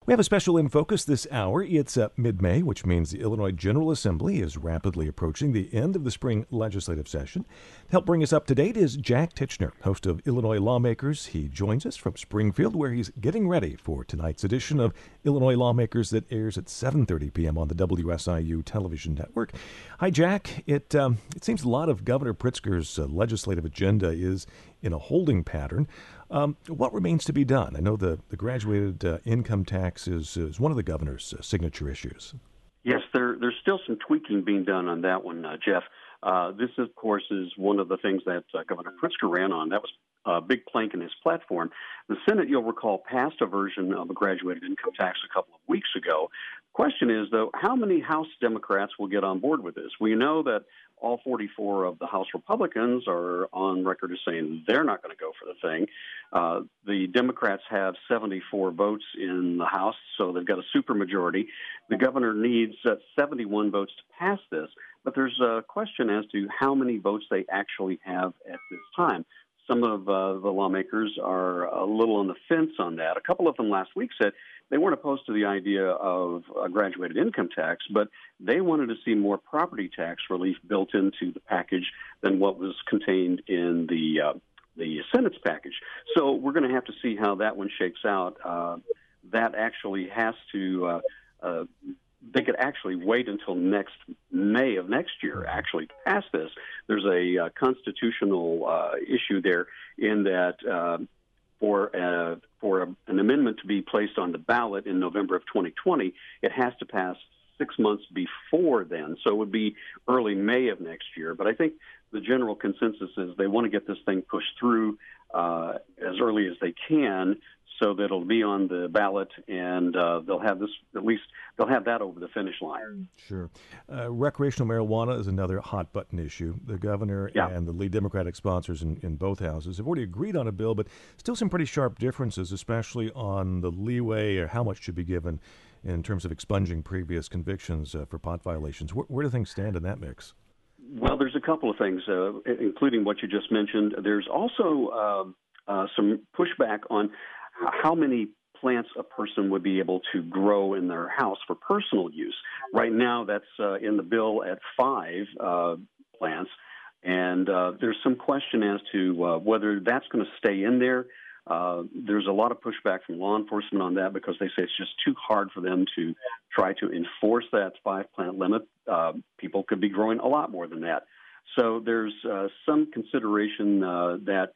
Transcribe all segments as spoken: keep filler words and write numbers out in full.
We have a special In Focus this hour. It's uh, mid-May, which means the Illinois General Assembly is rapidly approaching the end of the spring legislative session. To help bring us up to date is Jack Tichenor, host of Illinois Lawmakers. He joins us from Springfield, where he's getting ready for tonight's edition of Illinois Lawmakers that airs at seven thirty p.m. on the W S I U television network. Hi, Jack. It um, it seems a lot of Governor Pritzker's uh, legislative agenda is in a holding pattern. Um, what remains to be done? I know the, the graduated uh, income tax is, is one of the governor's uh, signature issues. Yes, there, there's still some tweaking being done on that one, uh, Jeff. Uh, this, of course, is one of the things that uh, Governor Pritzker ran on. That was a big plank in his platform. The Senate, you'll recall, passed a version of a graduated income tax a couple of weeks ago. Question is, though, how many House Democrats will get on board with this? We know that all forty-four of the House Republicans are on record as saying they're not going to go for the thing. Uh, the Democrats have seventy-four votes in the House, so they've got a supermajority. The governor needs uh, seventy-one votes to pass this, but there's a question as to how many votes they actually have at this time. Some of uh, the lawmakers are a little on the fence on that. A couple of them last week said they weren't opposed to the idea of a graduated income tax, but they wanted to see more property tax relief built into the package than what was contained in the uh, the Senate's package. So we're going to have to see how that one shakes out. Uh, that actually has to uh, uh, they could actually wait until next May of next year actually to pass this. There's a uh, constitutional uh, issue there in that uh, for uh, for a, an amendment to be placed on the ballot in November of twenty twenty, it has to pass six months before then. So it would be early May of next year. But I think the general consensus is they want to get this thing pushed through uh, as early as they can, so that it'll be on the ballot, and uh, they'll have this, at least they'll have that over the finish line. Sure. Uh, recreational marijuana is another hot-button issue. The governor yeah. and the lead Democratic sponsors in, in both houses have already agreed on a bill, but still some pretty sharp differences, especially on the leeway or how much should be given in terms of expunging previous convictions uh, for pot violations. Where, where do things stand in that mix? Well, there's a couple of things, uh, including what you just mentioned. There's also uh, uh, some pushback on how many plants a person would be able to grow in their house for personal use. Right now, that's uh, in the bill at five uh, plants, and uh, there's some question as to uh, whether that's going to stay in there. Uh, there's a lot of pushback from law enforcement on that because they say it's just too hard for them to try to enforce that five-plant limit. Uh, people could be growing a lot more than that. So there's uh, some consideration uh, that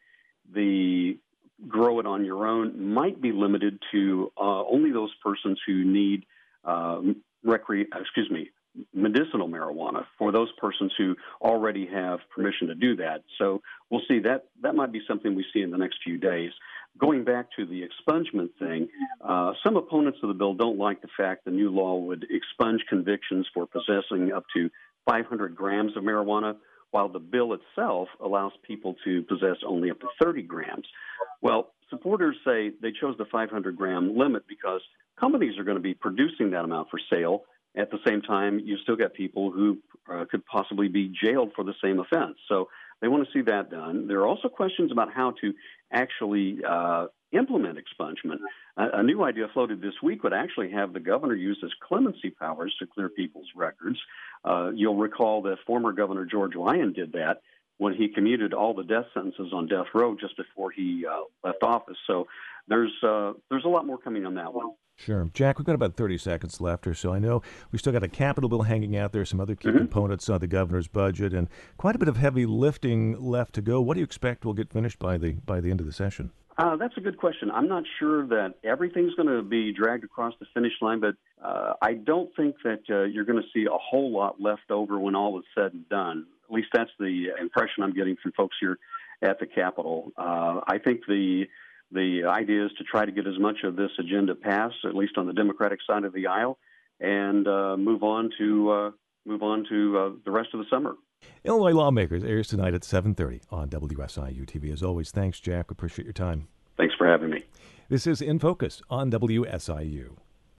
the grow it on your own might be limited to uh, only those persons who need uh, recre- excuse me, medicinal marijuana, for those persons who already have permission to do that. So we'll see. That that might be something we see in the next few days. Going back to the expungement thing, uh, some opponents of the bill don't like the fact the new law would expunge convictions for possessing up to five hundred grams of marijuana, while the bill itself allows people to possess only up to thirty grams. Well, supporters say they chose the five hundred gram limit because companies are going to be producing that amount for sale. At the same time, you've still got people who uh, could possibly be jailed for the same offense. So they want to see that done. There are also questions about how to actually uh, implement expungement. A, a new idea floated this week would actually have the governor use his clemency powers to clear people's records. Uh, you'll recall that former Governor George Lyon did that when he commuted all the death sentences on death row just before he uh, left office. So there's uh, there's a lot more coming on that one. Sure. Jack, we've got about thirty seconds left or so. I know we still got a capital bill hanging out there, some other key mm-hmm. components of the governor's budget, and quite a bit of heavy lifting left to go. What do you expect will get finished by the by the end of the session? Uh, that's a good question. I'm not sure that everything's going to be dragged across the finish line, but uh, I don't think that uh, you're going to see a whole lot left over when all is said and done. At least that's the impression I'm getting from folks here at the Capitol. Uh, I think the the idea is to try to get as much of this agenda passed, at least on the Democratic side of the aisle, and uh, move on to uh, move on to uh, the rest of the summer. Illinois Lawmakers airs tonight at seven thirty on W S I U T V. As always, thanks, Jack. Appreciate your time. Thanks for having me. This is In Focus on W S I U.